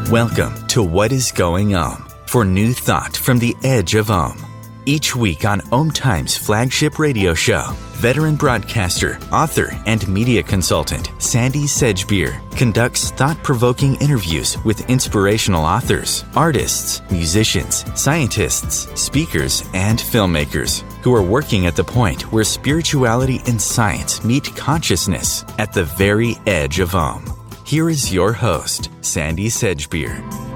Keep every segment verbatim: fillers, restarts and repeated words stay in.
Welcome to What is Going Om for new thought from the edge of Om. Each week on Om Times flagship radio show, veteran broadcaster, author, and media consultant Sandy Sedgbeer conducts thought-provoking interviews with inspirational authors, artists, musicians, scientists, speakers, and filmmakers who are working at the point where spirituality and science meet consciousness at the very edge of Om. Here is your host, Sandy Sedgbeer.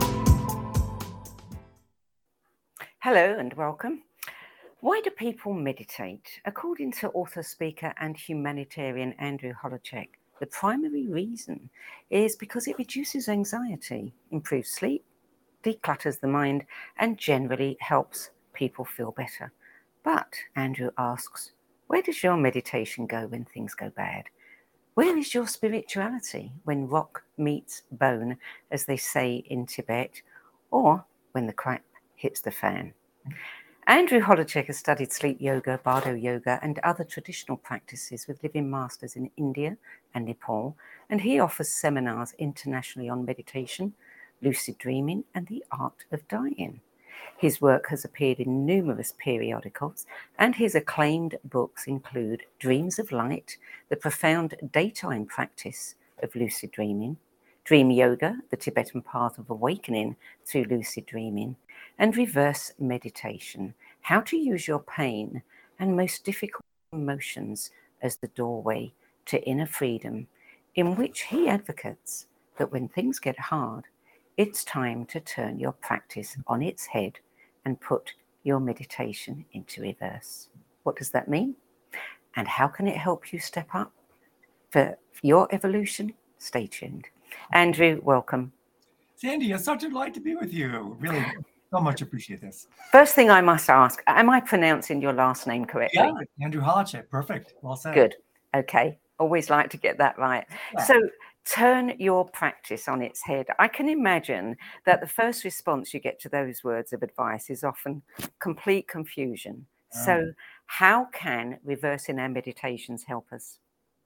Hello and welcome. Why do people meditate? According to author, speaker, and humanitarian Andrew Holecek, the primary reason is because it reduces anxiety, improves sleep, declutters the mind, and generally helps people feel better. But, Andrew asks, where does your meditation go when things go bad? Where is your spirituality when rock meets bone, as they say in Tibet, or when the crap hits the fan? Andrew Holecek has studied sleep yoga, bardo yoga, and other traditional practices with living masters in India and Nepal, and he offers seminars internationally on meditation, lucid dreaming, and the art of dying. His work has appeared in numerous periodicals, and his acclaimed books include Dreams of Light, the profound daytime practice of lucid dreaming, Dream Yoga, the Tibetan path of awakening through lucid dreaming, and Reverse Meditation, how to use your pain and most difficult emotions as the doorway to inner freedom, in which he advocates that when things get hard, it's time to turn your practice on its head and put your meditation into reverse. What does that mean? And how can it help you step up for your evolution? Stay tuned. Andrew, welcome. Sandy, it's such a delight to be with you. Really, so much appreciate this. First thing I must ask, am I pronouncing your last name correctly? Yeah, Andrew Holecek. Perfect. Well said. Good. Okay. Always like to get that right. Yeah. So turn your practice on its head. I can imagine that the first response you get to those words of advice is often complete confusion. Um, so how can reversing our meditations help us?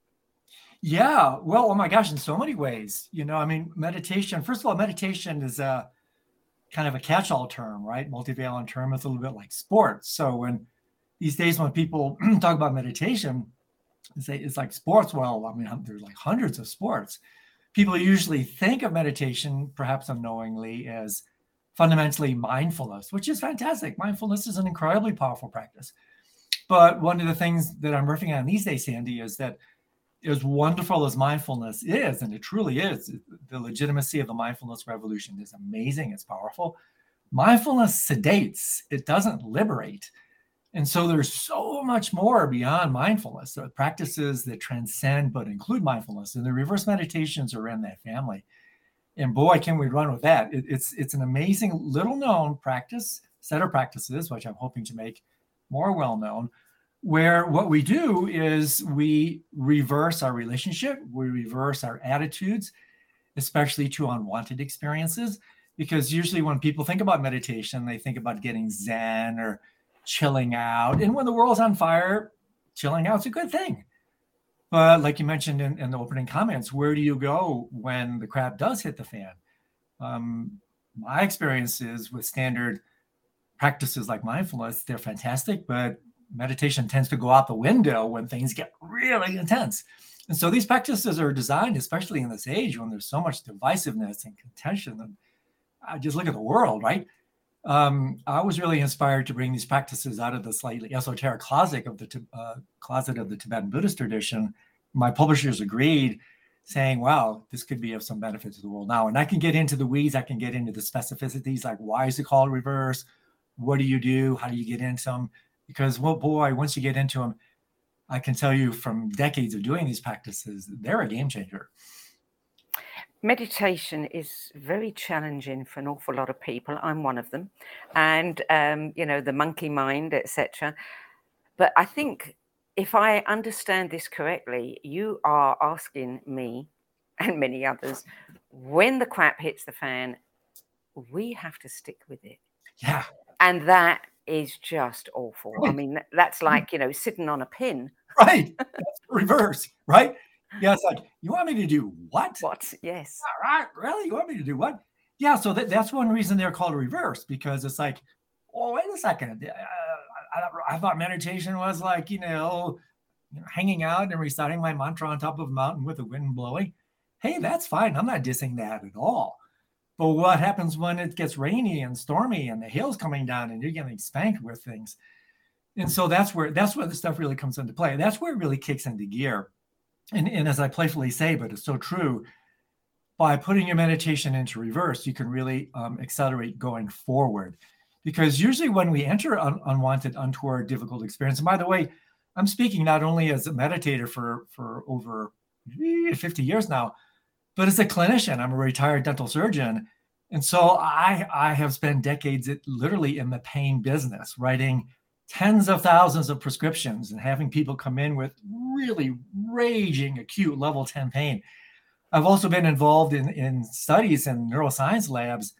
Yeah, well, oh my gosh, in so many ways. You know, I mean, meditation, first of all, meditation is a kind of a catch-all term, right? Multivalent term. It's a little bit like sports. So when these days when people talk about meditation, say it's like sports. Well, I mean, there's like hundreds of sports. People usually think of meditation, perhaps unknowingly, as fundamentally mindfulness, which is fantastic. Mindfulness is an incredibly powerful practice. But one of the things that I'm working on these days, Sandy, is that as wonderful as mindfulness is, and it truly is, the legitimacy of the mindfulness revolution is amazing. It's powerful. Mindfulness sedates. It doesn't liberate. And so there's so much more beyond mindfulness. There are practices that transcend but include mindfulness, and the reverse meditations are in that family. And boy, can we run with that. It, it's, it's an amazing little known practice, set of practices, which I'm hoping to make more well-known, where what we do is we reverse our relationship, we reverse our attitudes, especially to unwanted experiences. Because usually when people think about meditation, they think about getting Zen or chilling out. And when the world's on fire, chilling out's a good thing. But like you mentioned in, in the opening comments, where do you go when the crap does hit the fan? Um, my experiences with standard practices like mindfulness, they're fantastic, but meditation tends to go out the window when things get really intense. And so these practices are designed, especially in this age when there's so much divisiveness and contention. And I just look at the world, right? Um, I was really inspired to bring these practices out of the slightly esoteric closet of the uh, closet of the Tibetan Buddhist tradition. My publishers agreed, saying, wow, this could be of some benefit to the world now. And I can get into the weeds. I can get into the specificities, like why is it called reverse? What do you do? How do you get into them? Because, well, boy, once you get into them, I can tell you from decades of doing these practices, they're a game changer. Meditation is very challenging for an awful lot of people. I'm one of them. And, um, you know, the monkey mind, et cetera. But I think if I understand this correctly, you are asking me and many others, when the crap hits the fan, we have to stick with it. Yeah. And that is just awful. Right. I mean, that's like, you know, sitting on a pin. Right. That's reverse, right? Yeah, it's like, you want me to do what? What? Yes. All right, really? You want me to do what? Yeah, so that, that's one reason they're called reverse, because it's like, oh, wait a second. Uh, I, I thought meditation was like, you know, hanging out and reciting my mantra on top of a mountain with the wind blowing. Hey, that's fine. I'm not dissing that at all. But what happens when it gets rainy and stormy and the hail's coming down and you're getting spanked with things? And so that's where that's where the stuff really comes into play. That's where it really kicks into gear. And, and as I playfully say, but it's so true, by putting your meditation into reverse, you can really um, accelerate going forward. Because usually when we enter un- unwanted, untoward, difficult experience, and by the way, I'm speaking not only as a meditator for, for over fifty years now, but as a clinician. I'm a retired dental surgeon. And so I, I have spent decades at, literally in the pain business, writing tens of thousands of prescriptions and having people come in with really raging acute level ten pain. I've also been involved in, in studies in neuroscience labs,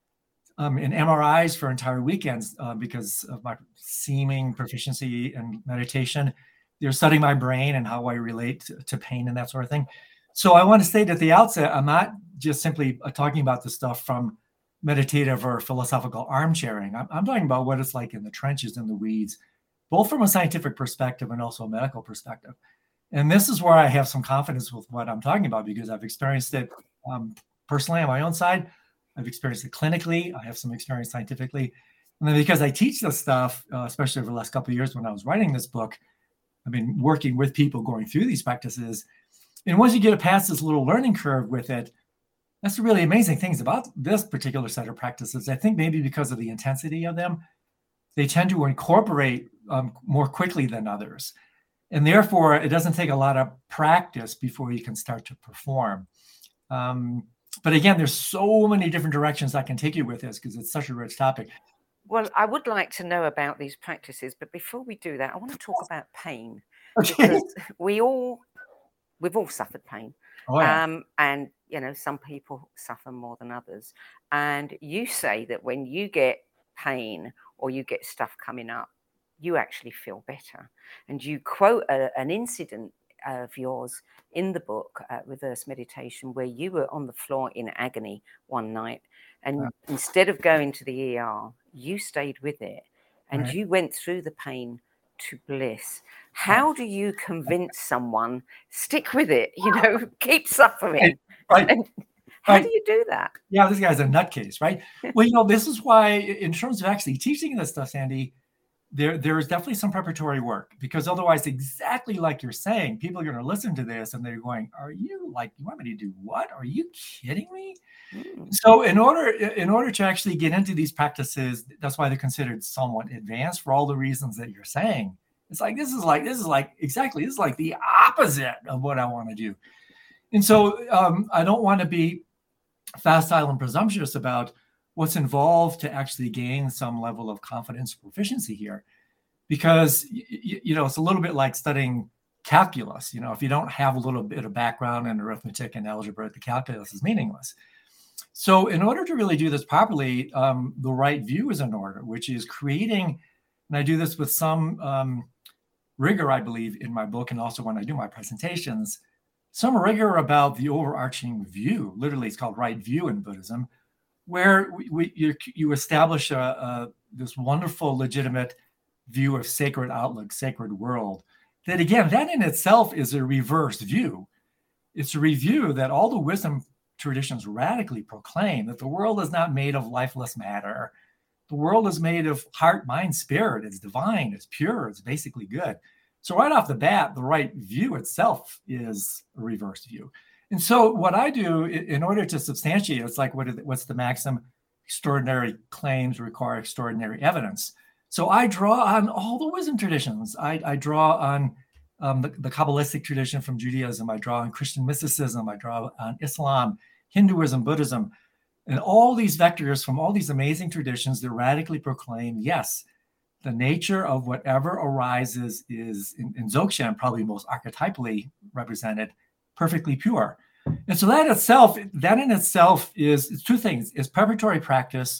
um, in M R Is for entire weekends uh, because of my seeming proficiency in meditation. They're studying my brain and how I relate to, to pain and that sort of thing. So I want to state at the outset, I'm not just simply uh, talking about the stuff from meditative or philosophical armchairing. I'm, I'm talking about what it's like in the trenches, in the weeds, both from a scientific perspective and also a medical perspective. And this is where I have some confidence with what I'm talking about, because I've experienced it um, personally on my own side. I've experienced it clinically. I have some experience scientifically. And then because I teach this stuff, uh, especially over the last couple of years when I was writing this book, I've been working with people going through these practices. And once you get past this little learning curve with it, that's the really amazing things about this particular set of practices. I think maybe because of the intensity of them, they tend to incorporate um, more quickly than others. And therefore, it doesn't take a lot of practice before you can start to perform. Um, but again, there's so many different directions I can take you with this because it's such a rich topic. Well, I would like to know about these practices, but before we do that, I want to talk about pain. Okay. Because we all, we've all suffered pain. Oh, yeah. Um, and, you know, some people suffer more than others. And you say that when you get pain or you get stuff coming up, you actually feel better. And you quote a, an incident of yours in the book, uh, Reverse Meditation, where you were on the floor in agony one night. And Yeah. instead of going to the E R, you stayed with it and Right. you went through the pain to bliss. How do you convince someone, stick with it, you know, keep suffering? Right. And how Right. do you do that? Yeah, this guy's a nutcase, right? Well, you know, this is why, in terms of actually teaching this stuff, Sandy, there there is definitely some preparatory work, because otherwise, exactly like you're saying, people are going to listen to this and they're going, "Are you like, you want me to do what? Are you kidding me?" Mm. So, in order in order to actually get into these practices, that's why they're considered somewhat advanced for all the reasons that you're saying. It's like this is like this is like exactly this is like the opposite of what I want to do, and so um, I don't want to be facile and presumptuous about what's involved to actually gain some level of confidence or proficiency here, because y- you know it's a little bit like studying calculus. You know, if you don't have a little bit of background in arithmetic and algebra, the calculus is meaningless. So in order to really do this properly, um, the right view is in order, which is creating, and I do this with some um, rigor, I believe, in my book, and also when I do my presentations, some rigor about the overarching view. Literally, it's called right view in Buddhism, where we, we, you, you establish a, a, this wonderful, legitimate view of sacred outlook, sacred world. That again, that in itself is a reverse view. It's a review that all the wisdom traditions radically proclaim, that the world is not made of lifeless matter. The world is made of heart, mind, spirit. It's divine, it's pure, it's basically good. So right off the bat, the right view itself is a reverse view. And so what I do in order to substantiate, it's like, what is, what's the maxim? Extraordinary claims require extraordinary evidence. So I draw on all the wisdom traditions. I, I draw on um, the, the Kabbalistic tradition from Judaism. I draw on Christian mysticism. I draw on Islam, Hinduism, Buddhism, and all these vectors from all these amazing traditions that radically proclaim, yes, the nature of whatever arises is, in, in Dzogchen, probably most archetypally represented, perfectly pure. And so that itself, that in itself is it's two things. It's preparatory practice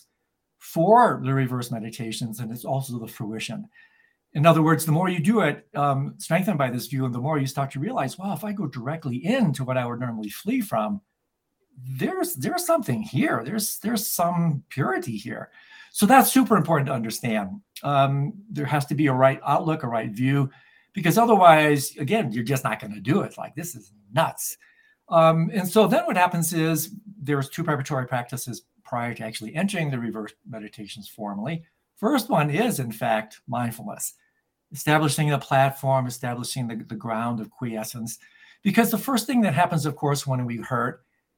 for the reverse meditations, and it's also the fruition. In other words, the more you do it, um, strengthened by this view, and the more you start to realize, wow, if I go directly into what I would normally flee from, there's there's something here. There's there's some purity here. So that's super important to understand. Um, there has to be a right outlook, a right view, because otherwise, again, you're just not going to do it. Like, this is nuts. Um, and so then what happens is there's two preparatory practices prior to actually entering the reverse meditations formally. First one is, in fact, mindfulness, establishing the platform, establishing the, the ground of quiescence. Because the first thing that happens, of course, when we hurt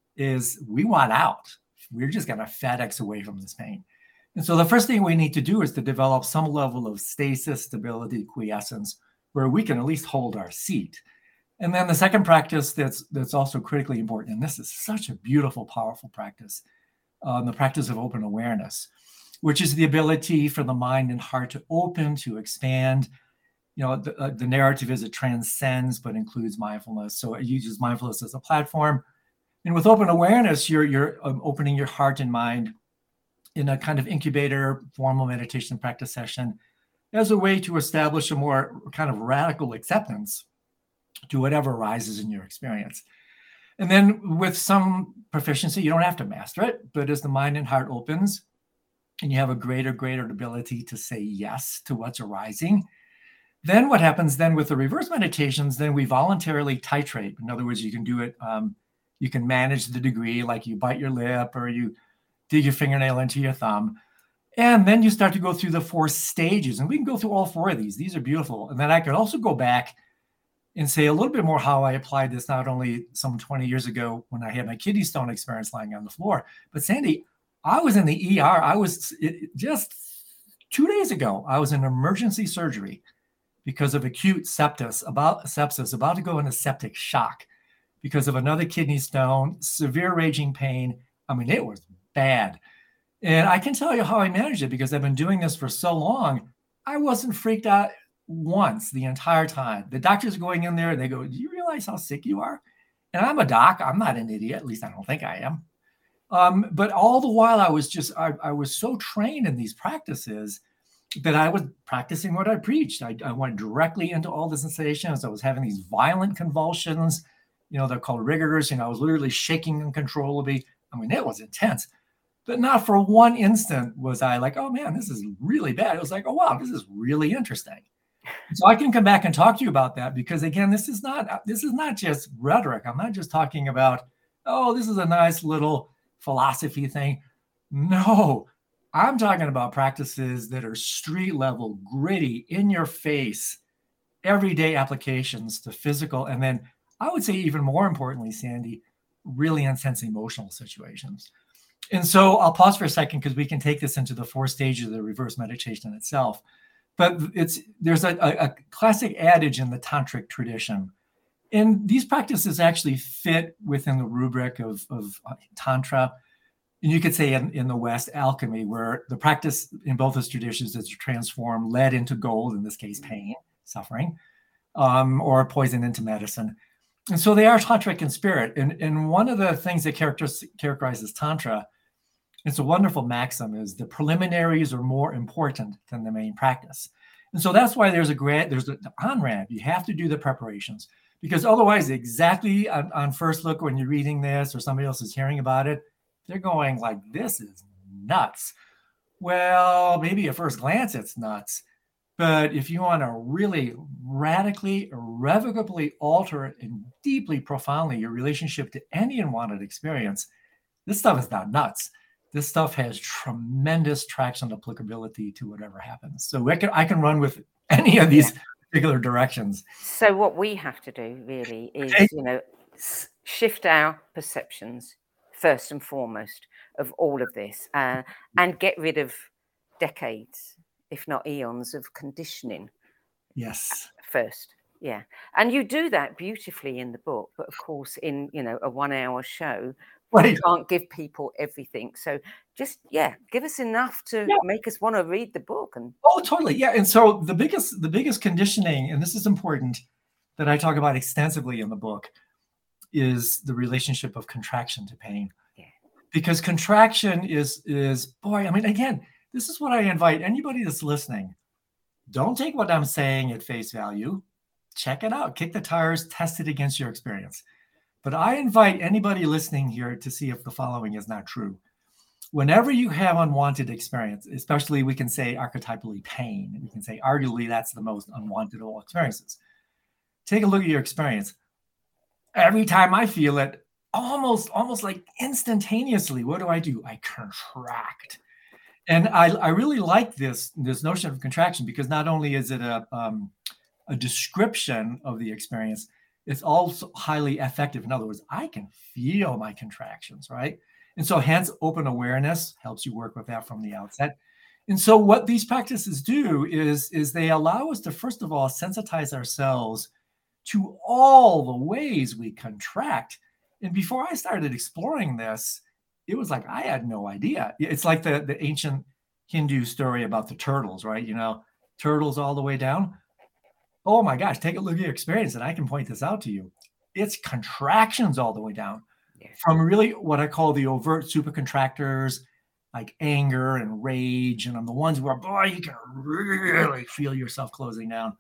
is we want out. We're just going to FedEx away from this pain. And so the first thing we need to do is to develop some level of stasis, stability, quiescence, where we can at least hold our seat. And then the second practice that's that's also critically important, and this is such a beautiful, powerful practice, um, the practice of open awareness, which is the ability for the mind and heart to open, to expand. You know, the, uh, the narrative is it transcends, but includes mindfulness. So it uses mindfulness as a platform. And with open awareness, you're, you're um, opening your heart and mind in a kind of incubator formal meditation practice session as a way to establish a more kind of radical acceptance to whatever arises in your experience. And then with some proficiency, you don't have to master it, but as the mind and heart opens and you have a greater, greater ability to say yes to what's arising, then what happens then with the reverse meditations, then we voluntarily titrate. In other words, you can do it, um, you can manage the degree, like you bite your lip or you dig your fingernail into your thumb. And then you start to go through the four stages. And we can go through all four of these. These are beautiful. And then I could also go back and say a little bit more how I applied this not only some twenty years ago when I had my kidney stone experience lying on the floor, but Sandy, I was in the E R. I was it, just two days ago, I was in emergency surgery because of acute sepsis, about sepsis, about to go into septic shock because of another kidney stone, severe raging pain. I mean, it was bad. And I can tell you how I managed it because I've been doing this for so long. I wasn't freaked out once the entire time. The doctors are going in there and they go, do you realize how sick you are? And I'm a doc. I'm not an idiot. At least I don't think I am. Um, but all the while I was just, I, I was so trained in these practices that I was practicing what I preached. I, I went directly into all the sensations. I was having these violent convulsions. You know, they're called rigors. You know, I was literally shaking uncontrollably. I mean, it was intense. But not for one instant was I like, oh man, this is really bad. It was like, oh wow, this is really interesting. So I can come back and talk to you about that because again, this is not this is not just rhetoric. I'm not just talking about, oh, this is a nice little philosophy thing. No, I'm talking about practices that are street level, gritty, in your face, everyday applications to physical, and then I would say even more importantly, Sandy, really intense emotional situations. And so I'll pause for a second because we can take this into the four stages of the reverse meditation itself. But it's there's a, a, a classic adage in the tantric tradition. And these practices actually fit within the rubric of, of tantra. And you could say in, in the West, alchemy, where the practice in both those traditions is to transform lead into gold, in this case, pain, suffering, um, or poison into medicine. And so they are tantric in spirit. And, and one of the things that characterizes tantra, it's a wonderful maxim, is the preliminaries are more important than the main practice. And so that's why there's a grad, there's an on-ramp. You have to do the preparations because otherwise, exactly on, on first look, when you're reading this or somebody else is hearing about it, they're going like, this is nuts. Well, maybe at first glance, it's nuts. But if you want to really radically, irrevocably alter and deeply, profoundly your relationship to any unwanted experience, this stuff is not nuts. This stuff has tremendous traction applicability to whatever happens. So I can, I can run with any of these yeah. particular directions. So what we have to do really is, okay. you know, shift our perceptions first and foremost of all of this uh, and get rid of decades, if not eons, of conditioning. Yes. First. Yeah. And you do that beautifully in the book. But of course, in, you know, a one hour show, right. you can't give people everything. So just, yeah, give us enough to yeah. make us want to read the book. And Oh, totally. Yeah. And so the biggest, the biggest conditioning, and this is important, that I talk about extensively in the book, is the relationship of contraction to pain. Yeah. Because contraction is, is, boy, I mean, again, this is what I invite anybody that's listening. Don't take what I'm saying at face value. Check it out. Kick the tires, test it against your experience. But I invite anybody listening here to see if the following is not true. Whenever you have unwanted experience, especially we can say archetypally pain, we can say arguably that's the most unwanted of all experiences. Take a look at your experience. Every time I feel it, almost, almost like instantaneously, what do I do? I contract. And I, I really like this, this notion of contraction, because not only is it a, um, a description of the experience, it's also highly effective. In other words, I can feel my contractions, right? And so hence open awareness helps you work with that from the outset. And so what these practices do is, is they allow us to, first of all, sensitize ourselves to all the ways we contract. And before I started exploring this, it was like I had no idea. It's like the, the ancient Hindu story about the turtles, right? You know, turtles all the way down. Oh my gosh, take a look at your experience, and I can point this out to you. It's contractions all the way down. Yeah. From really what I call the overt supercontractors, like anger and rage, and on the ones where, boy, you can really feel yourself closing down,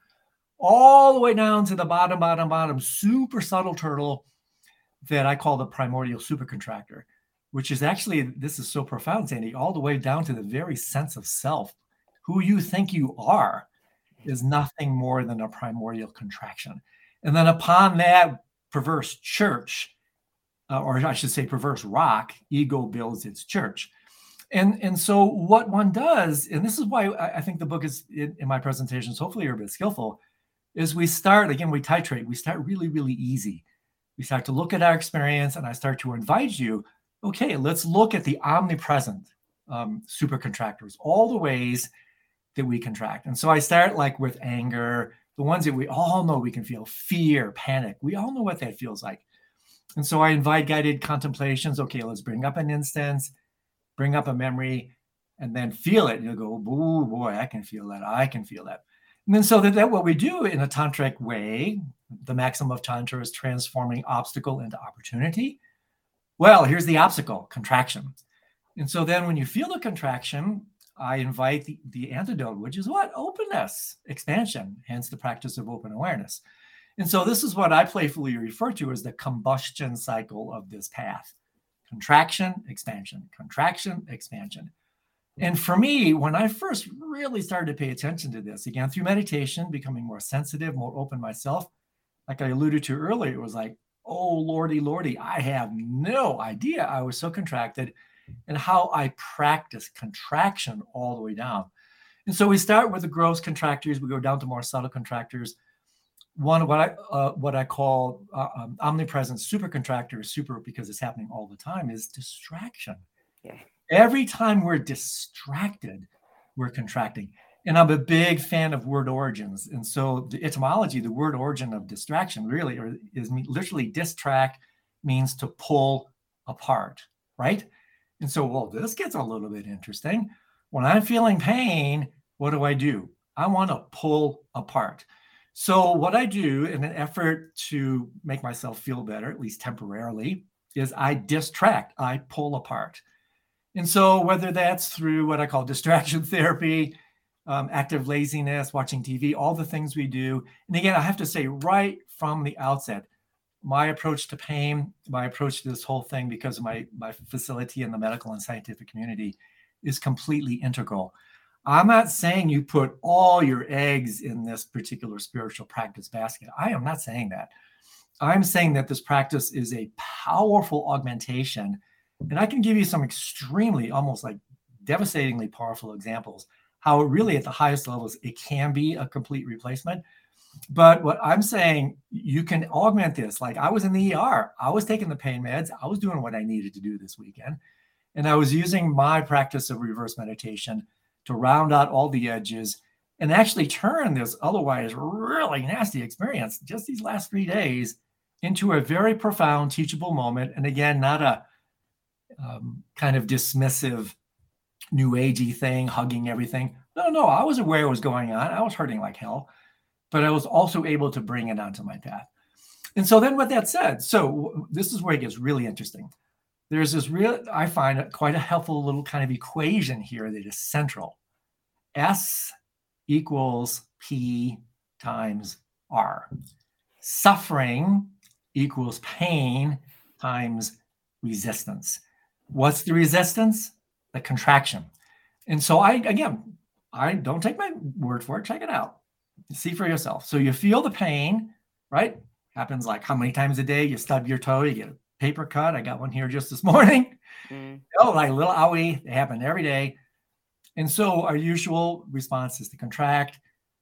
all the way down to the bottom, bottom, bottom, super subtle turtle that I call the primordial supercontractor, which is actually, this is so profound, Sandy, all the way down to the very sense of self. Who you think you are is nothing more than a primordial contraction. And then upon that perverse church, uh, or I should say perverse rock, ego builds its church. And, and so what one does, and this is why I, I think the book is, in, in my presentations, hopefully you're a bit skillful, is we start, again, we titrate, we start really, really easy. We start to look at our experience, and I start to invite you, okay, let's look at the omnipresent um, supercontractors, all the ways that we contract. And so I start like with anger, the ones that we all know we can feel, fear, panic. We all know what that feels like. And so I invite guided contemplations. Okay, let's bring up an instance, bring up a memory, and then feel it. And you'll go, oh boy, I can feel that. I can feel that. And then so that, that what we do in a tantric way, the maxim of tantra is transforming obstacle into opportunity. Well, here's the obstacle, contraction. And so then when you feel the contraction, I invite the, the antidote, which is what? Openness, expansion, hence the practice of open awareness. And so this is what I playfully refer to as the combustion cycle of this path. Contraction, expansion, contraction, expansion. And for me, when I first really started to pay attention to this, again, through meditation, becoming more sensitive, more open myself, like I alluded to earlier, it was like, oh, Lordy, Lordy, I have no idea I was so contracted, and how I practice contraction all the way down. And so we start with the gross contractors, we go down to more subtle contractors. One of what I uh, what I call uh, um, omnipresent supercontractor, super because it's happening all the time, is distraction. Yeah. Every time we're distracted, we're contracting. And I'm a big fan of word origins. And so the etymology, the word origin of distraction really is literally distract means to pull apart, right? And so, well, this gets a little bit interesting. When I'm feeling pain, what do I do? I want to pull apart. So what I do in an effort to make myself feel better, at least temporarily, is I distract, I pull apart. And so whether that's through what I call distraction therapy, um, active laziness, watching T V, all the things we do. And again, I have to say right from the outset, my approach to pain, my approach to this whole thing, because of my, my facility in the medical and scientific community, is completely integral. I'm not saying you put all your eggs in this particular spiritual practice basket. I am not saying that. I'm saying that this practice is a powerful augmentation. And I can give you some extremely, almost like devastatingly powerful examples, how really at the highest levels, it can be a complete replacement. But what I'm saying, you can augment this. Like I was in the E R, I was taking the pain meds, I was doing what I needed to do this weekend. And I was using my practice of reverse meditation to round out all the edges and actually turn this otherwise really nasty experience, just these last three days, into a very profound teachable moment. And again, not a um, kind of dismissive, new agey thing, hugging everything. No, no, I was aware what was going on. I was hurting like hell, but I was also able to bring it onto my path. And so then with that said, so this is where it gets really interesting. There's this real, I find it quite a helpful little kind of equation here that is central. S equals P times R. Suffering equals pain times resistance. What's the resistance? The contraction. And so I, again, I don't take my word for it. Check it out. See for yourself. So you feel the pain, right? Happens like how many times a day you stub your toe, you get a paper cut. I got one here just this morning. Mm. Oh, like a little owie. They happen every day. And so our usual response is to contract.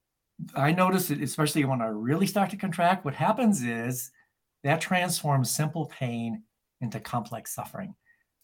I notice it, especially when I really start to contract, what happens is that transforms simple pain into complex suffering.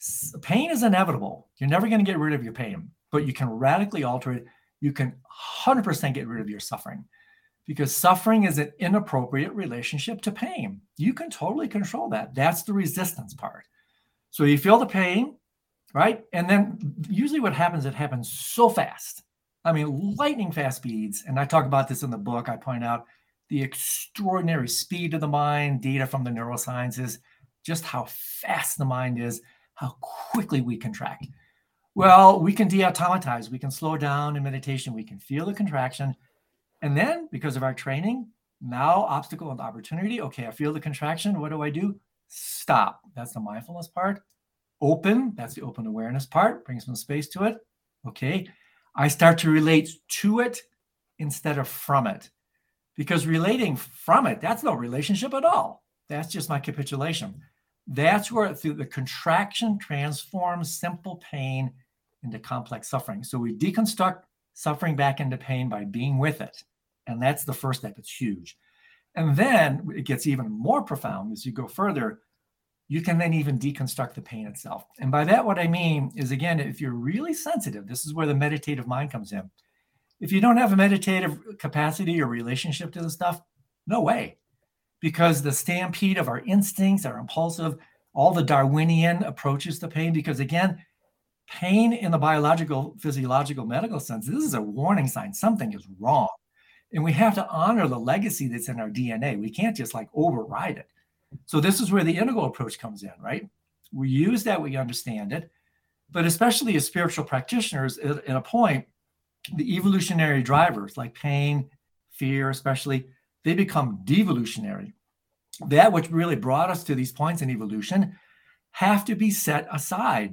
Pain is inevitable. You're never going to get rid of your pain, but you can radically alter it. You can one hundred percent get rid of your suffering, because suffering is an inappropriate relationship to pain. You can totally control that. That's the resistance part. So you feel the pain, right? And then usually what happens, it happens so fast. I mean, lightning fast speeds. And I talk about this in the book. I point out the extraordinary speed of the mind, data from the neurosciences, just how fast the mind is, how quickly we contract. Well, we can de-automatize. We can slow down in meditation. We can feel the contraction. And then because of our training, now obstacle and opportunity. Okay, I feel the contraction. What do I do? Stop. That's the mindfulness part. Open. That's the open awareness part. Bring some space to it. Okay. I start to relate to it instead of from it. Because relating from it, that's no relationship at all. That's just my capitulation. That's where through the contraction transforms simple pain into complex suffering. So we deconstruct suffering back into pain by being with it. And that's the first step. It's huge. And then it gets even more profound as you go further. You can then even deconstruct the pain itself. And by that, what I mean is, again, if you're really sensitive, this is where the meditative mind comes in. If you don't have a meditative capacity or relationship to the stuff, no way. Because the stampede of our instincts, our impulsive, all the Darwinian approaches to pain, because again, pain in the biological, physiological, medical sense, this is a warning sign. Something is wrong. And we have to honor the legacy that's in our D N A. We can't just like override it. So this is where the integral approach comes in, right? We use that, we understand it. But especially as spiritual practitioners, at, at a point, the evolutionary drivers like pain, fear, especially, they become devolutionary. That which really brought us to these points in evolution have to be set aside.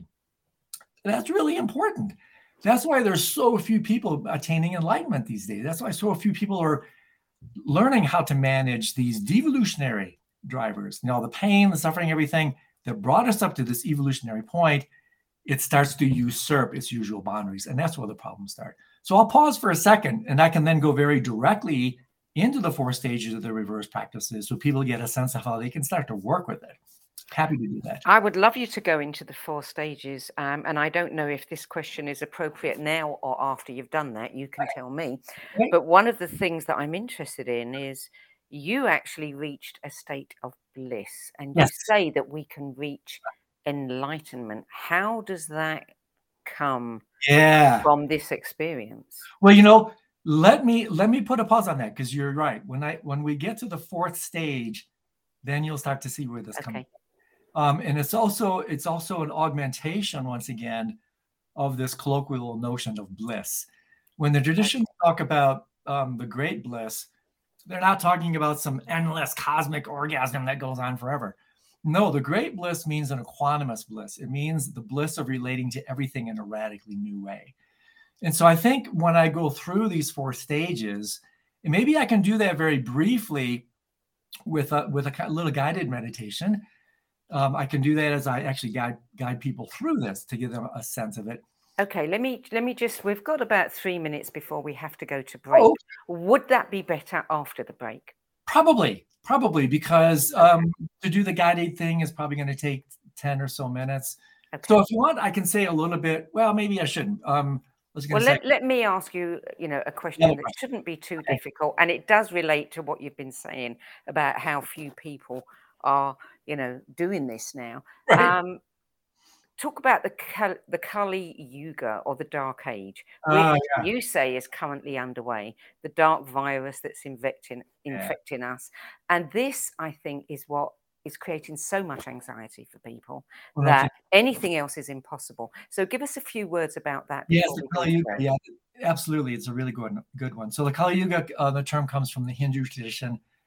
That's really important. That's why there's so few people attaining enlightenment these days. That's why so few people are learning how to manage these devolutionary drivers. You know, the pain, the suffering, everything that brought us up to this evolutionary point, it starts to usurp its usual boundaries. And that's where the problems start. So I'll pause for a second, and I can then go very directly into the four stages of the reverse practices so people get a sense of how they can start to work with it. Happy to do that. I would love you to go into the four stages. Um, and I don't know if this question is appropriate now or after you've done that. You can tell me. Okay. But one of the things that I'm interested in is you actually reached a state of bliss. And you yes. say that we can reach enlightenment. How does that come yeah. from this experience? Well, you know, let me let me put a pause on that, because you're right. When I when we get to the fourth stage, then you'll start to see where this okay. comes. Um, and it's also it's also an augmentation, once again, of this colloquial notion of bliss. When the traditions talk about um, the great bliss, they're not talking about some endless cosmic orgasm that goes on forever. No, the great bliss means an equanimous bliss. It means the bliss of relating to everything in a radically new way. And so I think when I go through these four stages, and maybe I can do that very briefly with a, with a little guided meditation. Um, I can do that as I actually guide guide people through this to give them a sense of it. Okay, let me let me just, we've got about three minutes before we have to go to break. Oh. Would that be better after the break? Probably, probably, because um, to do the guided thing is probably going to take ten or so minutes. Okay. So if you want, I can say a little bit, well, maybe I shouldn't. Um, well, let, let me ask you, you know, a question yeah, that right. shouldn't be too okay. difficult. And it does relate to what you've been saying about how few people are, you know, doing this now. Right. Um, talk about the the Kali Yuga, or the Dark Age, which uh, yeah. you say is currently underway, the dark virus that's infecting infecting yeah. us. And this, I think, is what is creating so much anxiety for people well, that anything else is impossible. So give us a few words about that. Yes, the Kali Yuga, yeah, absolutely. It's a really good good one. So the Kali Yuga, uh, the term comes from the Hindu tradition.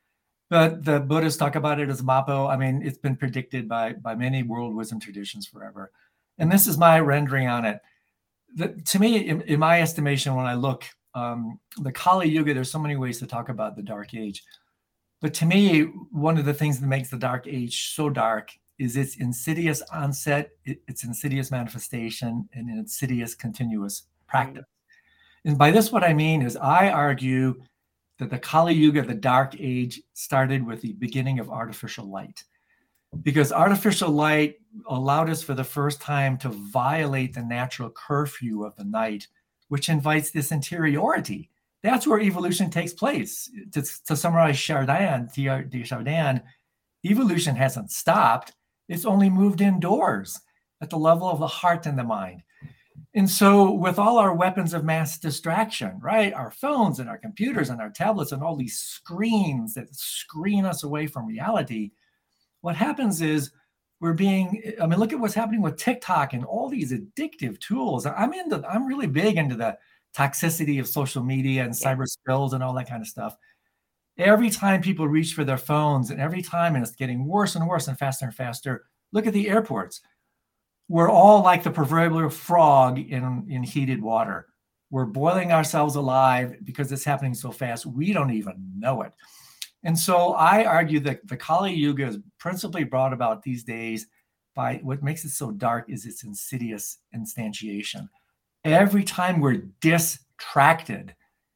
But the Buddhists talk about it as Mapo. I mean, it's been predicted by, by many world wisdom traditions forever. And this is my rendering on it. The, to me, in, in my estimation, when I look, um, the Kali Yuga, there's so many ways to talk about the Dark Age. But to me, one of the things that makes the Dark Age so dark is its insidious onset, its insidious manifestation, and insidious continuous practice. And by this, what I mean is I argue that the Kali Yuga, the Dark Age, started with the beginning of artificial light. Because artificial light allowed us for the first time to violate the natural curfew of the night, which invites this interiority. That's where evolution takes place. To, to summarize Chardin, Teilhard de Chardin, evolution hasn't stopped. It's only moved indoors at the level of the heart and the mind. And so with all our weapons of mass distraction, right, our phones and our computers and our tablets and all these screens that screen us away from reality, what happens is we're being, I mean, look at what's happening with TikTok and all these addictive tools. I'm into, I'm really big into the toxicity of social media and cyber spills and all that kind of stuff. Every time people reach for their phones and every time, and it's getting worse and worse and faster and faster, look at the airports. We're all like the proverbial frog in, in heated water. We're boiling ourselves alive because it's happening so fast, we don't even know it. And so I argue that the Kali Yuga is principally brought about these days by what makes it so dark is its insidious instantiation. Every time we're distracted,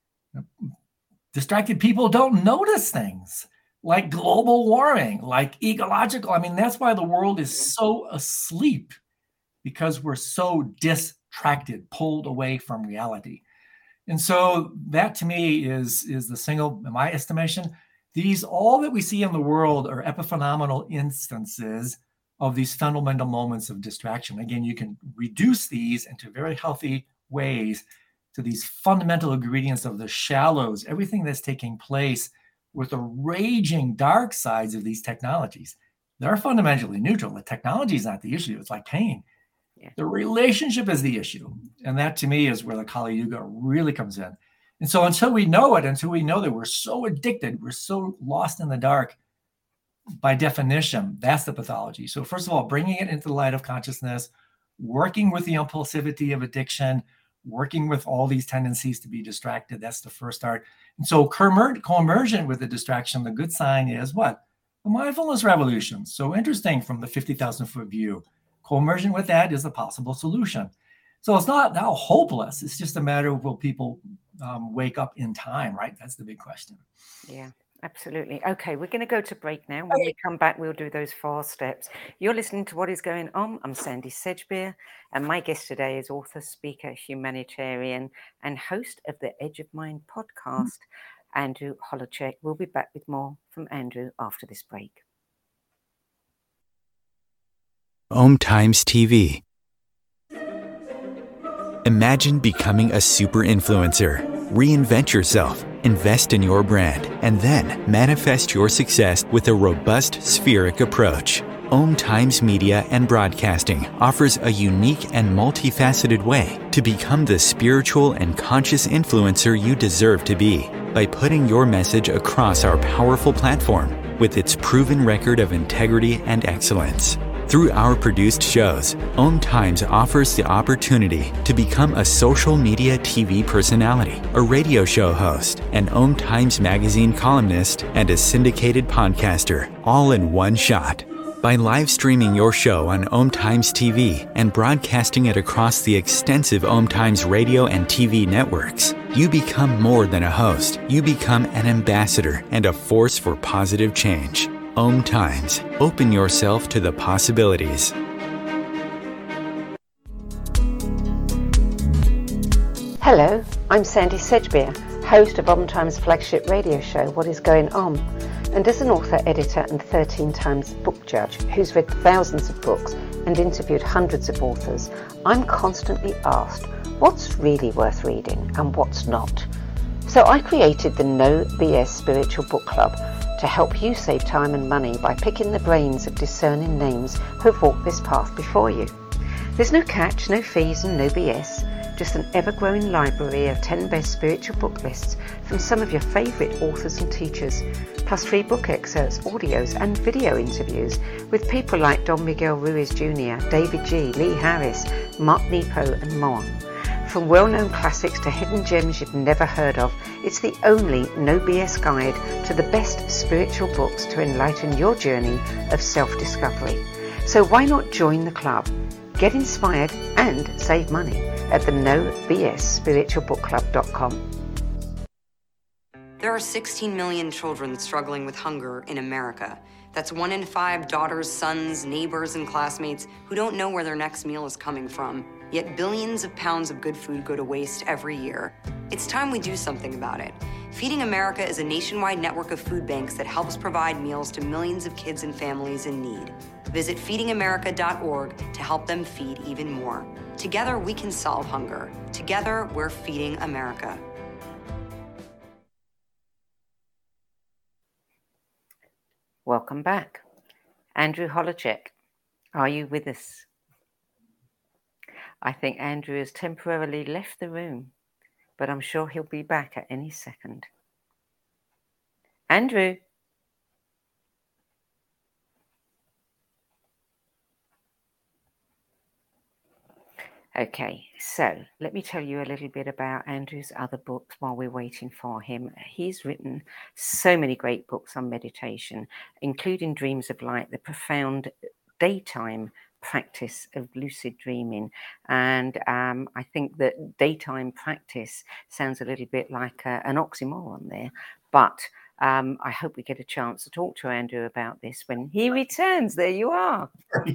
distracted people don't notice things like global warming, like ecological. I mean, that's why the world is so asleep, because we're so distracted, pulled away from reality. And so that to me is, is the single, in my estimation, these, all that we see in the world are epiphenomenal instances of these fundamental moments of distraction. Again, you can reduce these into very healthy ways to these fundamental ingredients of the shallows, everything that's taking place with the raging dark sides of these technologies. They're fundamentally neutral. The technology is not the issue. It's like pain. Yeah. The relationship is the issue. And that to me is where the Kali Yuga really comes in. And so until we know it, until we know that we're so addicted, we're so lost in the dark, by definition, that's the pathology. So first of all, bringing it into the light of consciousness, working with the impulsivity of addiction, working with all these tendencies to be distracted, that's the first start. And so co-emergent with the distraction, the good sign is what? The mindfulness revolution. So interesting from the fifty thousand foot view. Co-emergent with that is a possible solution. So it's not now hopeless. It's just a matter of will people um, wake up in time, right? That's the big question. Yeah, absolutely. Okay, we're going to go to break now. When we come back, we'll do those four steps. You're listening to What is Going On. I'm Sandy Sedgbeer, and my guest today is author, speaker, humanitarian, and host of the Edge of Mind podcast, Andrew Holecek. We'll be back with more from Andrew after this break. Om Times T V. Imagine becoming a super influencer. Reinvent yourself, invest in your brand, and then manifest your success with a robust spheric approach. Om Times Media and Broadcasting offers a unique and multifaceted way to become the spiritual and conscious influencer you deserve to be by putting your message across our powerful platform with its proven record of integrity and excellence. Through our produced shows, Om Times offers the opportunity to become a social media T V personality, a radio show host, an Om Times magazine columnist, and a syndicated podcaster, all in one shot. By live streaming your show on Om Times T V and broadcasting it across the extensive Om Times radio and T V networks, you become more than a host. You become an ambassador and a force for positive change. Om Times. Open yourself to the possibilities. Hello, I'm Sandy Sedgbeer, host of Om Times flagship radio show, What is Going On? And as an author, editor, and thirteen times book judge who's read thousands of books and interviewed hundreds of authors, I'm constantly asked what's really worth reading and what's not. So I created the No B S Spiritual Book Club to help you save time and money by picking the brains of discerning names who have walked this path before you. There's no catch, no fees, and no B S, just an ever-growing library of ten best spiritual book lists from some of your favourite authors and teachers, plus plus free book excerpts, audios, and video interviews with people like Don Miguel Ruiz Junior, David G., Lee Harris, Mark Nepo, and more. From well-known classics to hidden gems you've never heard of, it's the only no B S guide to the best spiritual books to enlighten your journey of self-discovery. So why not join the club? Get inspired and save money at the no B S spiritual book club dot com. There are sixteen million children struggling with hunger in America. That's one in five daughters, sons, neighbors, and classmates who don't know where their next meal is coming from. Yet billions of pounds of good food go to waste every year. It's time we do something about it. Feeding America is a nationwide network of food banks that helps provide meals to millions of kids and families in need. Visit feeding america dot org to help them feed even more. Together, we can solve hunger. Together, we're feeding America. Welcome back. Andrew Holecek, are you with us? I think Andrew has temporarily left the room, but I'm sure he'll be back at any second. Andrew. Okay, so let me tell you a little bit about Andrew's other books while we're waiting for him. He's written so many great books on meditation, including Dreams of Light, the profound daytime practice of lucid dreaming. And um, I think that daytime practice sounds a little bit like a, an oxymoron there, but um, I hope we get a chance to talk to Andrew about this when he returns. There you are.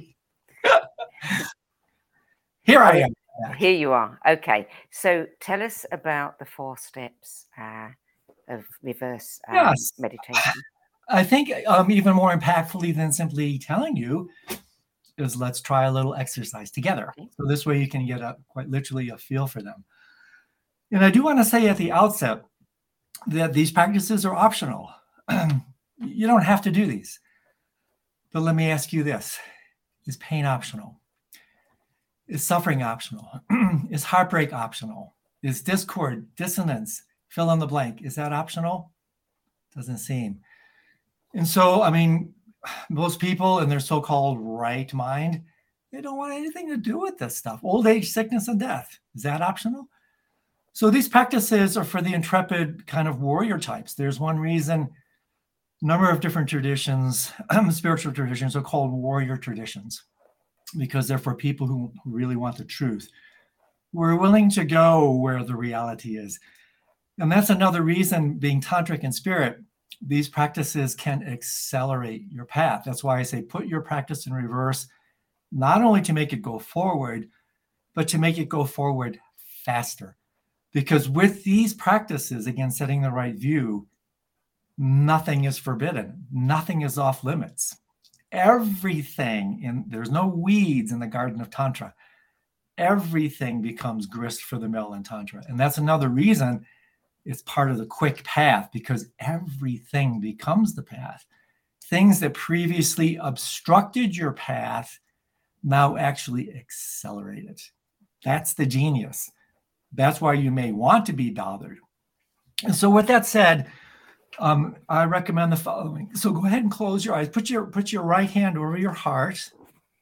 Here I am. Here you are. Okay. So tell us about the four steps uh, of reverse um, yes. meditation. I think um, even more impactfully than simply telling you is let's try a little exercise together. Okay. So this way you can get a quite literally a feel for them. And I do want to say at the outset that these practices are optional. You don't have to do these. But let me ask you this. Is pain optional? Is suffering optional? Is heartbreak optional? Is discord, dissonance, fill in the blank, is that optional? Doesn't seem. And so, I mean, most people in their so-called right mind, they don't want anything to do with this stuff. Old age, sickness, and death, is that optional? So these practices are for the intrepid kind of warrior types. There's one reason a number of different traditions, spiritual traditions, are called warrior traditions, because they're for people who really want the truth. We're willing to go where the reality is. And that's another reason, being tantric in spirit, these practices can accelerate your path. That's why I say put your practice in reverse, not only to make it go forward, but to make it go forward faster. Because with these practices, again, setting the right view, nothing is forbidden. Nothing is off limits. Everything, in there's no weeds in the garden of Tantra. Everything becomes grist for the mill in Tantra. And that's another reason it's part of the quick path, because everything becomes the path. Things that previously obstructed your path now actually accelerate it. That's the genius. That's why you may want to be bothered. And so with that said, Um, I recommend the following. So go ahead and close your eyes. Put your put your right hand over your heart.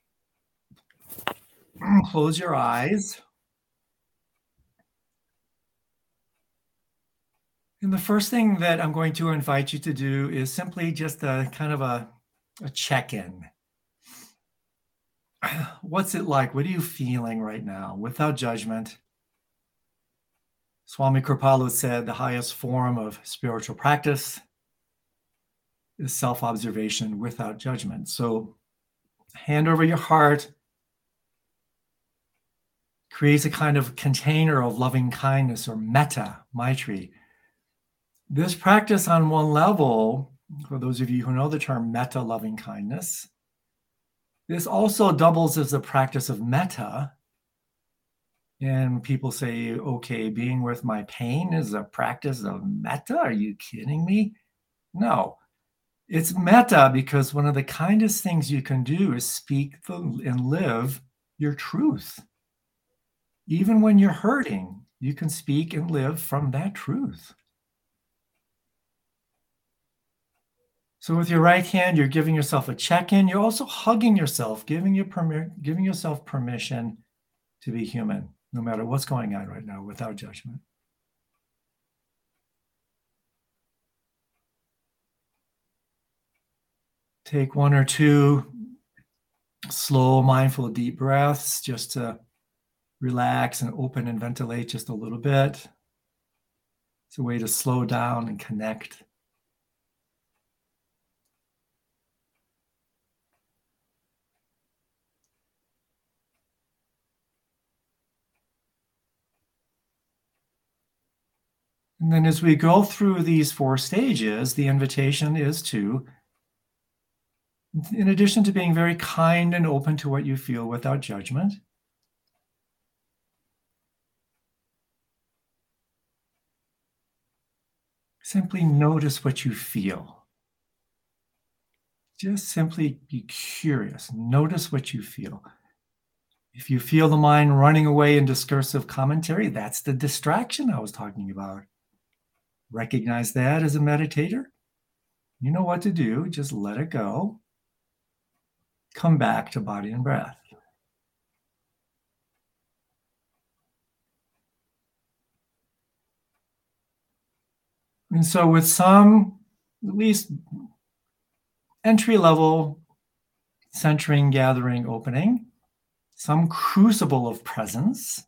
Close your eyes. And the first thing that I'm going to invite you to do is simply just a kind of a, a check-in. What's it like? What are you feeling right now? Without judgment. Swami Kripalu said the highest form of spiritual practice is self-observation without judgment. So hand over your heart, creates a kind of container of loving kindness, or metta, maitri. This practice on one level, for those of you who know the term metta, loving kindness, this also doubles as a practice of metta. And people say, okay, being with my pain is a practice of metta? Are you kidding me? No, it's metta because one of the kindest things you can do is speak the, and live your truth. Even when you're hurting, you can speak and live from that truth. So with your right hand, you're giving yourself a check-in. You're also hugging yourself, giving, your permi- giving yourself permission to be human, no matter what's going on right now, without judgment. Take one or two slow, mindful, deep breaths just to relax and open and ventilate just a little bit. It's a way to slow down and connect. And then as we go through these four stages, the invitation is to, in addition to being very kind and open to what you feel without judgment, simply notice what you feel. Just simply be curious. Notice what you feel. If you feel the mind running away in discursive commentary, that's the distraction I was talking about. Recognize that as a meditator. You know what to do. Just let it go. Come back to body and breath. And so with some, at least entry level centering, gathering, opening, some crucible of presence,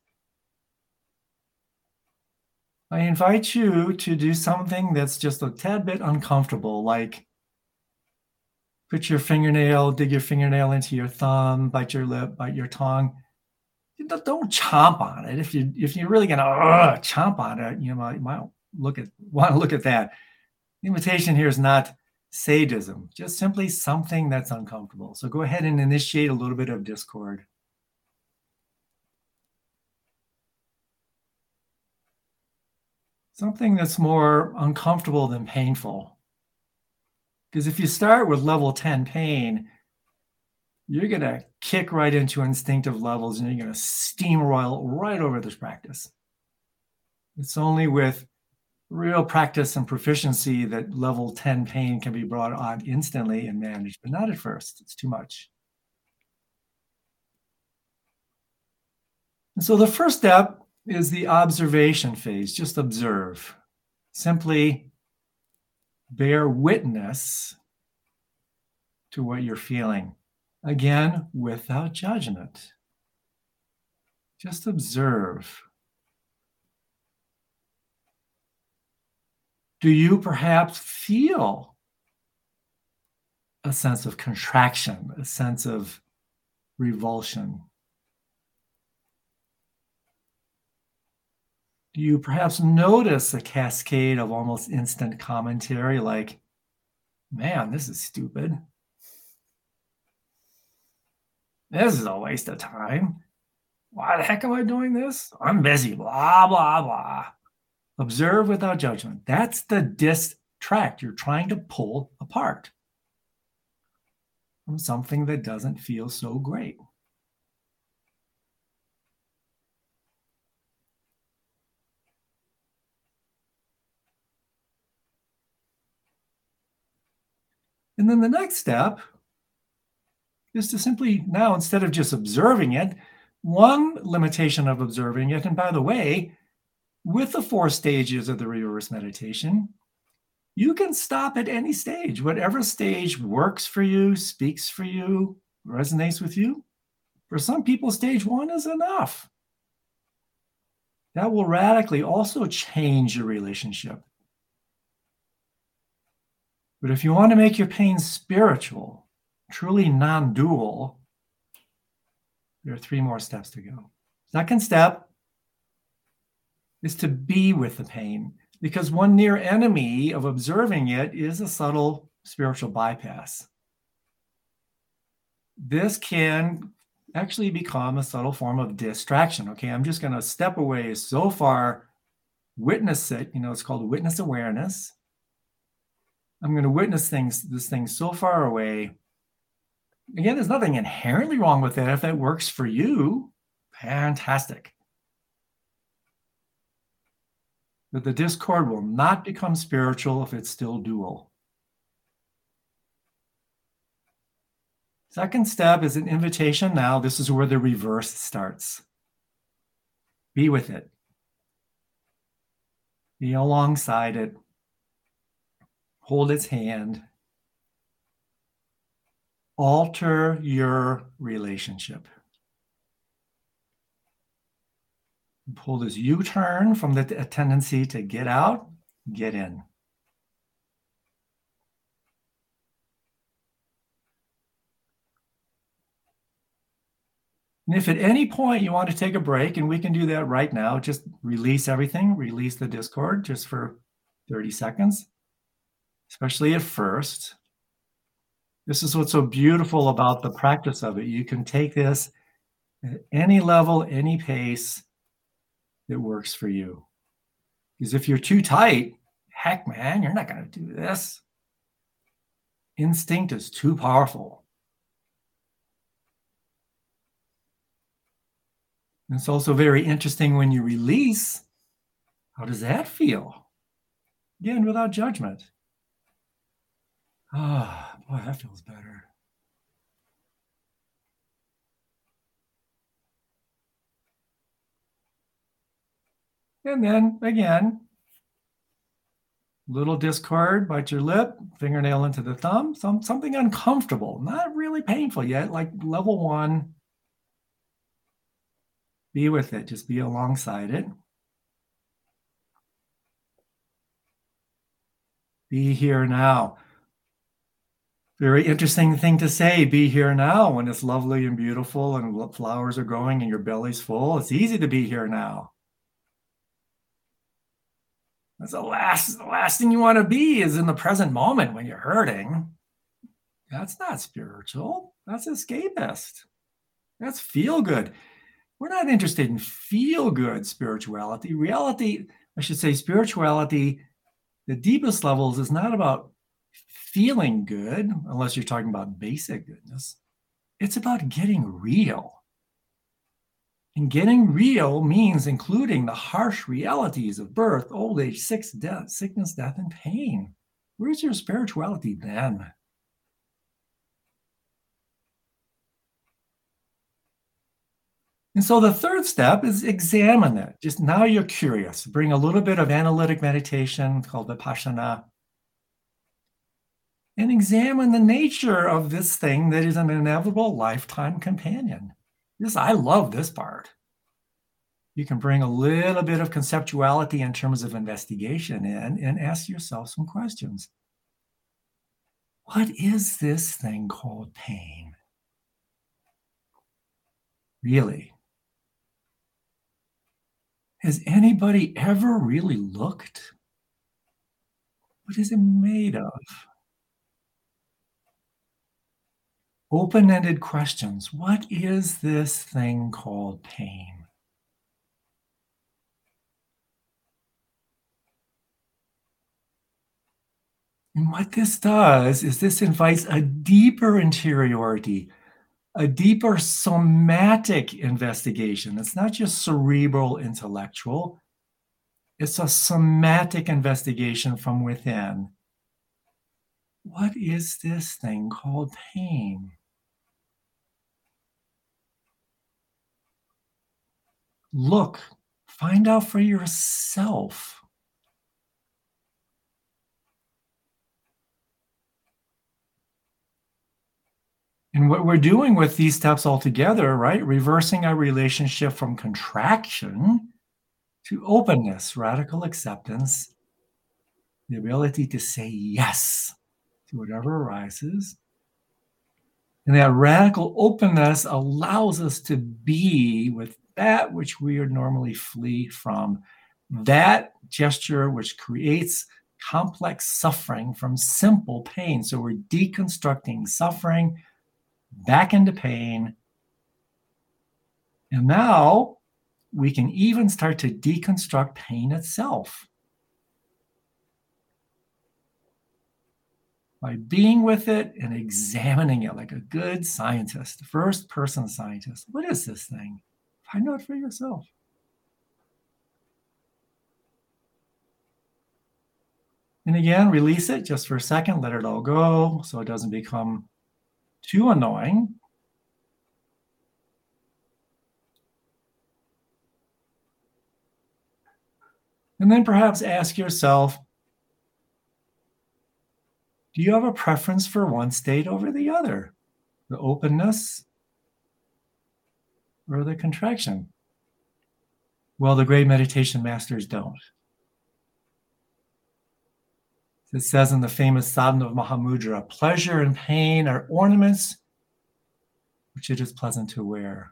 I invite you to do something that's just a tad bit uncomfortable, like put your fingernail, dig your fingernail into your thumb, bite your lip, bite your tongue. Don't chomp on it. If you if you're really gonna uh, chomp on it, you know, you might look at want to look at that. The invitation here is not sadism, just simply something that's uncomfortable. So go ahead and initiate a little bit of discord. Something that's more uncomfortable than painful. Because if you start with level ten pain, you're going to kick right into instinctive levels and you're going to steamroll right over this practice. It's only with real practice and proficiency that level ten pain can be brought on instantly and managed, but not at first. It's too much. And so the first step is the observation phase. Just observe. Simply bear witness to what you're feeling. Again, without judgment. Just observe. Do you perhaps feel a sense of contraction, a sense of revulsion? Do you perhaps notice a cascade of almost instant commentary like, man, this is stupid. This is a waste of time. Why the heck am I doing this? I'm busy, blah, blah, blah. Observe without judgment. That's the distract you're trying to pull apart from something that doesn't feel so great. And then the next step is to simply now, instead of just observing it, one limitation of observing it, and by the way, with the four stages of the reverse meditation, you can stop at any stage. Whatever stage works for you, speaks for you, resonates with you. For some people, stage one is enough. That will radically also change your relationship. But if you want to make your pain spiritual, truly non-dual, there are three more steps to go. Second step is to be with the pain, because one near enemy of observing it is a subtle spiritual bypass. This can actually become a subtle form of distraction. Okay, I'm just going to step away so far, witness it. You know, it's called witness awareness. I'm going to witness things, this thing so far away. Again, there's nothing inherently wrong with that. If that works for you, fantastic. But the discord will not become spiritual if it's still dual. Second step is an invitation now. This is where the reverse starts. Be with it. Be alongside it. Hold its hand. Alter your relationship. Pull this U-turn from the t- tendency to get out, get in. And if at any point you want to take a break, and we can do that right now, just release everything, release the discord just for thirty seconds, especially at first. This is what's so beautiful about the practice of it. You can take this at any level, any pace that works for you. Because if you're too tight, heck, man, you're not going to do this. Instinct is too powerful. It's also very interesting when you release. How does that feel? Again, without judgment. Ah, oh, boy, that feels better. And then again, little discord, bite your lip, fingernail into the thumb, some, something uncomfortable, not really painful yet, like level one. Be with it, just be alongside it. Be here now. Very interesting thing to say, be here now, when it's lovely and beautiful and flowers are growing and your belly's full. It's easy to be here now. That's the last, the last thing you want to be is in the present moment when you're hurting. That's not spiritual. That's escapist. That's feel good. We're not interested in feel good spirituality. Reality, I should say, spirituality, the deepest levels is not about feeling good, unless you're talking about basic goodness. It's about getting real. And getting real means including the harsh realities of birth, old age, sickness, death, sickness, death, and pain. Where's your spirituality then? And so the third step is examine it. Just now you're curious. Bring a little bit of analytic meditation called Vipassana. And examine the nature of this thing that is an inevitable lifetime companion. This, I love this part. You can bring a little bit of conceptuality in terms of investigation in and ask yourself some questions. What is this thing called pain? Really? Has anybody ever really looked? What is it made of? Open-ended questions. What is this thing called pain? And what this does is this invites a deeper interiority, a deeper somatic investigation. It's not just cerebral, intellectual. It's a somatic investigation from within. What is this thing called pain? Look, find out for yourself. And what we're doing with these steps all together, right? Reversing our relationship from contraction to openness, radical acceptance, the ability to say yes to whatever arises. And that radical openness allows us to be with that which we would normally flee from, that gesture which creates complex suffering from simple pain. So we're deconstructing suffering back into pain. And now we can even start to deconstruct pain itself. By being with it and examining it like a good scientist, first person scientist. What is this thing? Find out for yourself. And again, release it just for a second, let it all go so it doesn't become too annoying. And then perhaps ask yourself, do you have a preference for one state over the other? The openness or the contraction? Well, the great meditation masters don't. It says in the famous Sadhana of Mahamudra, pleasure and pain are ornaments which it is pleasant to wear.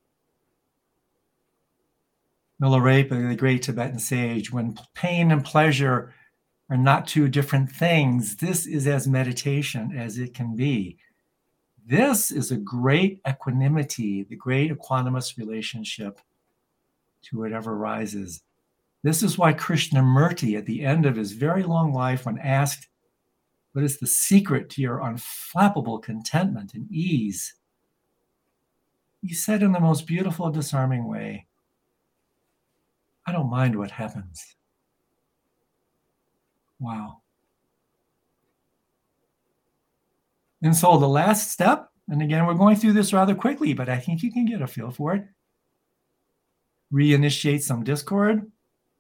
Milarepa, the great Tibetan sage, when pain and pleasure are not two different things, this is as meditation as it can be. This is a great equanimity, the great equanimous relationship to whatever rises. This is why Krishnamurti, at the end of his very long life, when asked, what is the secret to your unflappable contentment and ease? He said in the most beautiful, disarming way, I don't mind what happens. Wow. And so the last step, and again, we're going through this rather quickly, but I think you can get a feel for it. Reinitiate some discord.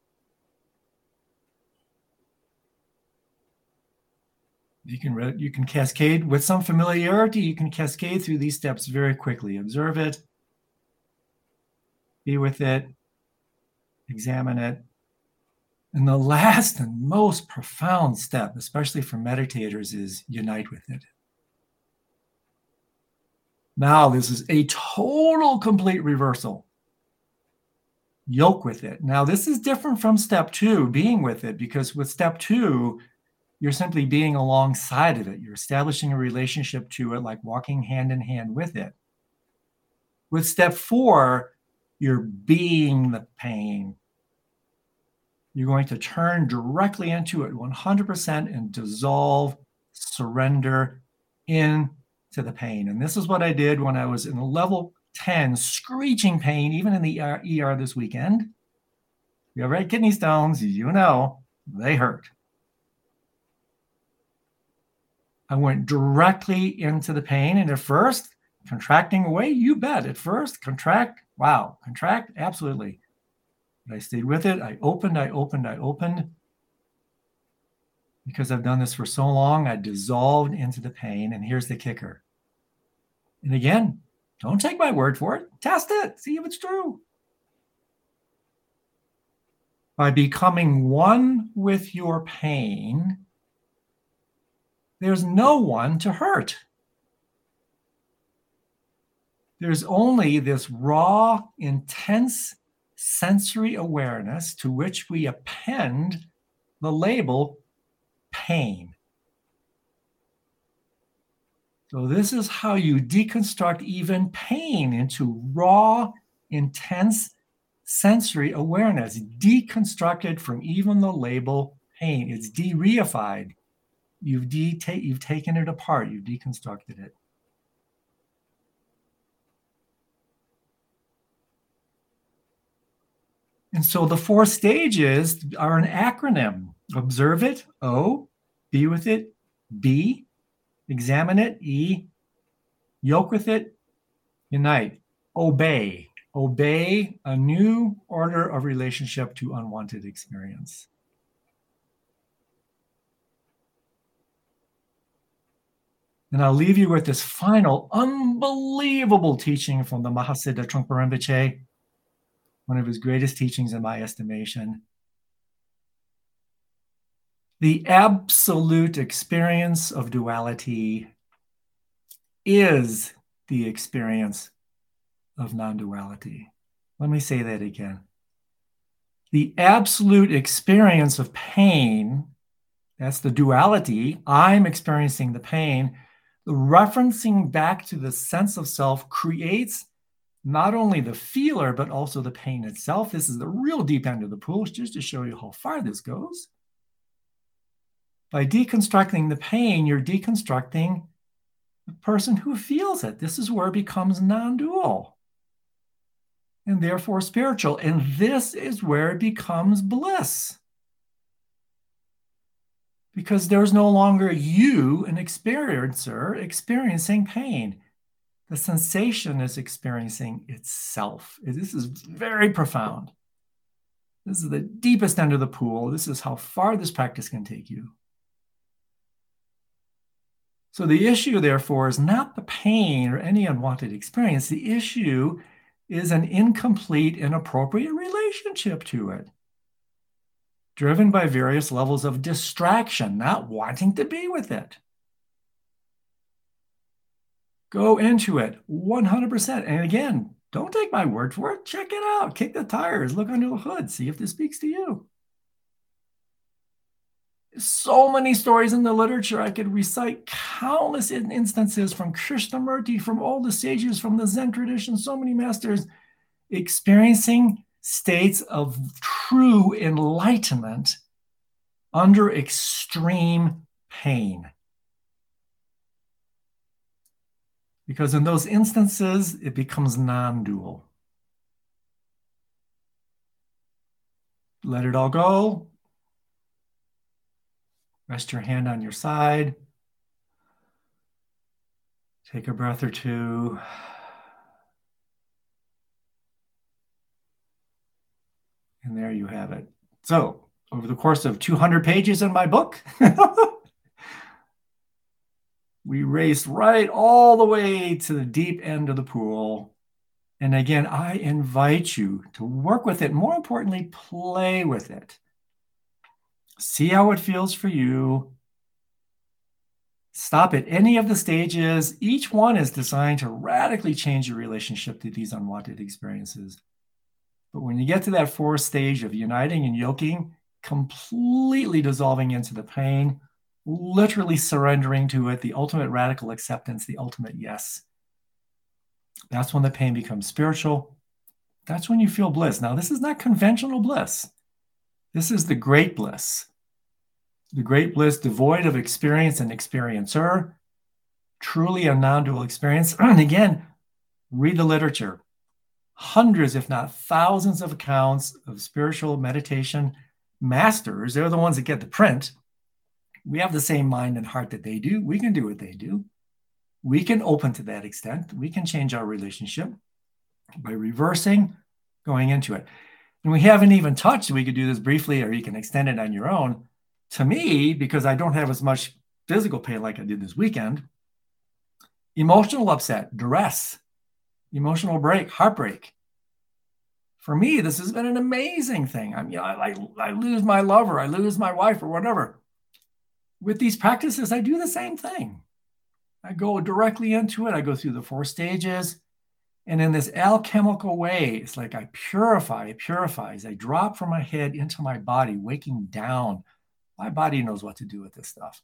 You can, re- you can cascade with some familiarity. You can cascade through these steps very quickly. Observe it. Be with it. Examine it. And the last and most profound step, especially for meditators, is unite with it. Now, this is a total, complete reversal. Yoke with it. Now, this is different from step two, being with it, because with step two, you're simply being alongside of it. You're establishing a relationship to it, like walking hand in hand with it. With step four, you're being the pain. You're going to turn directly into it one hundred percent and dissolve, surrender into the pain. And this is what I did when I was in level ten, screeching pain, even in the E R this weekend. You have red kidney stones, you know, they hurt. I went directly into the pain, and at first, contracting away, you bet. At first, contract, wow, contract, absolutely. But I stayed with it. I opened, I opened, I opened. Because I've done this for so long, I dissolved into the pain, and here's the kicker. And again, don't take my word for it. Test it. See if it's true. By becoming one with your pain, there's no one to hurt. There's only this raw, intense sensory awareness to which we append the label pain. So this is how you deconstruct even pain into raw, intense sensory awareness, deconstructed from even the label pain. It's de-reified. You've, de- ta- you've taken it apart. You've deconstructed it. And so the four stages are an acronym. Observe it, O. Be with it, B. Examine it, E. Yoke with it, unite. Obey. Obey a new order of relationship to unwanted experience. And I'll leave you with this final unbelievable teaching from the Mahasiddha Trungpa Rinpoche, one of his greatest teachings in my estimation. The absolute experience of duality is the experience of non-duality. Let me say that again. The absolute experience of pain, that's the duality, I'm experiencing the pain, the referencing back to the sense of self creates not only the feeler, but also the pain itself. This is the real deep end of the pool, just to show you how far this goes. By deconstructing the pain, you're deconstructing the person who feels it. This is where it becomes non-dual and therefore spiritual. And this is where it becomes bliss. because there's no longer you, an experiencer, experiencing pain. The sensation is experiencing itself. This is very profound. This is the deepest end of the pool. This is how far this practice can take you. So the issue, therefore, is not the pain or any unwanted experience. The issue is an incomplete, inappropriate relationship to it, driven by various levels of distraction, not wanting to be with it. Go into it one hundred percent. And again, don't take my word for it. Check it out. Kick the tires. Look under the hood. See if this speaks to you. So many stories in the literature. I could recite countless instances from Krishnamurti, from all the sages, from the Zen tradition, so many masters experiencing states of true enlightenment under extreme pain. Because in those instances, it becomes non-dual. Let it all go. Rest your hand on your side. Take a breath or two. And there you have it. So, over the course of two hundred pages in my book, we raced right all the way to the deep end of the pool. And again, I invite you to work with it. More importantly, play with it. See how it feels for you. Stop at any of the stages. Each one is designed to radically change your relationship to these unwanted experiences. But when you get to that fourth stage of uniting and yoking, completely dissolving into the pain, literally surrendering to it, the ultimate radical acceptance, the ultimate yes. That's when the pain becomes spiritual. That's when you feel bliss. Now, this is not conventional bliss. This is the great bliss. The great bliss devoid of experience and experiencer, truly a non-dual experience. And again, read the literature. Hundreds, if not thousands of accounts of spiritual meditation masters. They're the ones that get the print. We have the same mind and heart that they do. We can do what they do. We can open to that extent. We can change our relationship by reversing, going into it. And we haven't even touched, we could do this briefly, or you can extend it on your own. To me, because I don't have as much physical pain like I did this weekend, emotional upset, duress, emotional break, heartbreak. For me, this has been an amazing thing. I mean, I, I, I lose my lover, I lose my wife or whatever. With these practices, I do the same thing. I go directly into it. I go through the four stages. And in this alchemical way, it's like I purify, it purifies. I drop from my head into my body, waking down. My body knows what to do with this stuff.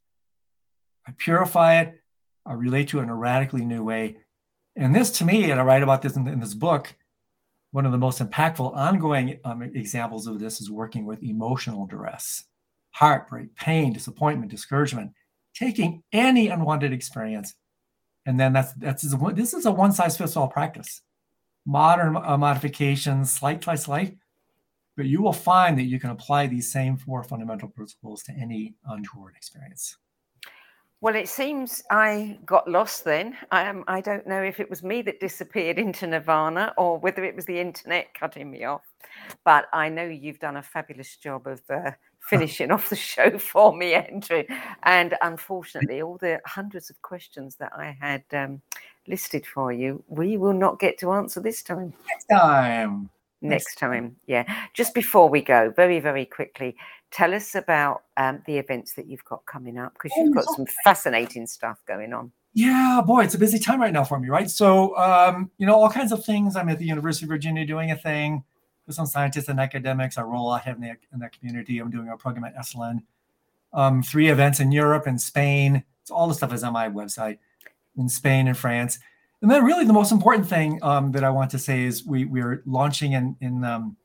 I purify it. I relate to it in a radically new way. And this, to me, and I write about this in, in this book, one of the most impactful ongoing um, examples of this is working with emotional duress, heartbreak, pain, disappointment, discouragement, taking any unwanted experience. And then that's, that's this is a one-size-fits-all practice. Modern uh, modifications, slight by slight, but you will find that you can apply these same four fundamental principles to any untoward experience. Well, it seems I got lost then. I, um, I don't know if it was me that disappeared into nirvana or whether it was the internet cutting me off. But I know you've done a fabulous job of uh, finishing off the show for me, Andrew. And unfortunately, all the hundreds of questions that I had um, listed for you, we will not get to answer this time. Next time. Next time, yeah. Just before we go, very, very quickly, tell us about um, the events that you've got coming up, because you've got some fascinating stuff going on. Yeah, boy, it's a busy time right now for me, right? So, um, you know, all kinds of things. I'm at the University of Virginia doing a thing with some scientists and academics. I roll out in, the, in that community. I'm doing a program at Esalen. Um, three events in Europe and Spain. So all the stuff is on my website, in Spain and France. And then really the most important thing um, that I want to say is we we are launching in in um,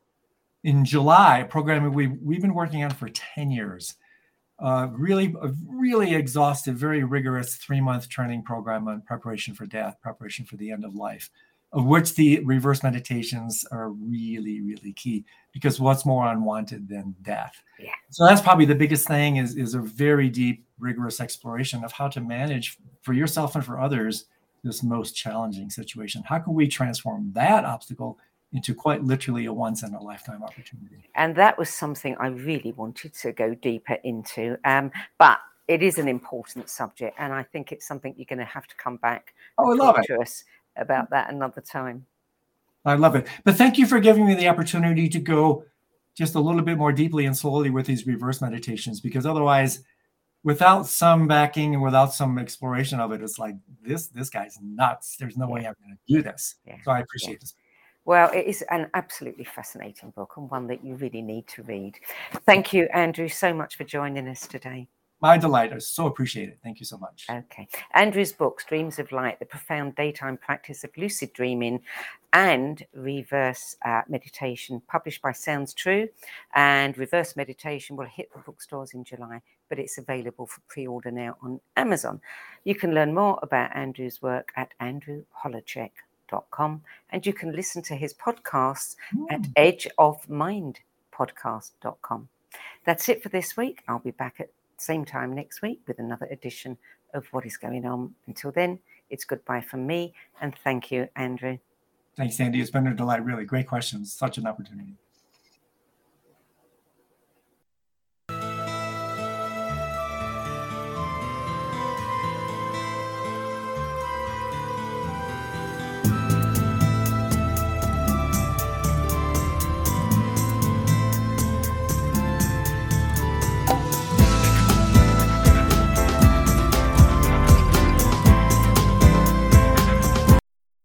in July a program we we've been working on for ten years. Uh, really, a really exhaustive, very rigorous three month training program on preparation for death, preparation for the end of life. of which the reverse meditations are really, really key, because what's more unwanted than death? Yeah. So that's probably the biggest thing is, is a very deep, rigorous exploration of how to manage for yourself and for others this most challenging situation. How can we transform that obstacle into quite literally a once in a lifetime opportunity? And that was something I really wanted to go deeper into. Um, but it is an important subject, and I think it's something you're going to have to come back Oh, and I love talk it. to us about that another time. I love it. But thank you for giving me the opportunity to go just a little bit more deeply and slowly with these reverse meditations, because otherwise, without some backing and without some exploration of it, it's like, this this guy's nuts. There's no Yeah. way I'm going to do this. Yeah. So I appreciate Yeah. this. Well, it is an absolutely fascinating book, and one that you really need to read. Thank you, Andrew, so much for joining us today. My delight. I so appreciate it. Thank you so much. Okay. Andrew's books, Dreams of Light, The Profound Daytime Practice of Lucid Dreaming, and Reverse uh, Meditation, published by Sounds True. And Reverse Meditation will hit the bookstores in July, but it's available for pre-order now on Amazon. You can learn more about Andrew's work at andrew holecek dot com, and you can listen to his podcasts mm. at edge of mind podcast dot com. That's it for this week. I'll be back at same time next week with another edition of What is Going On. Until then, it's goodbye from me, and thank you, Andrew. Thanks, Sandy. It's been a delight. Really great questions. Such an opportunity.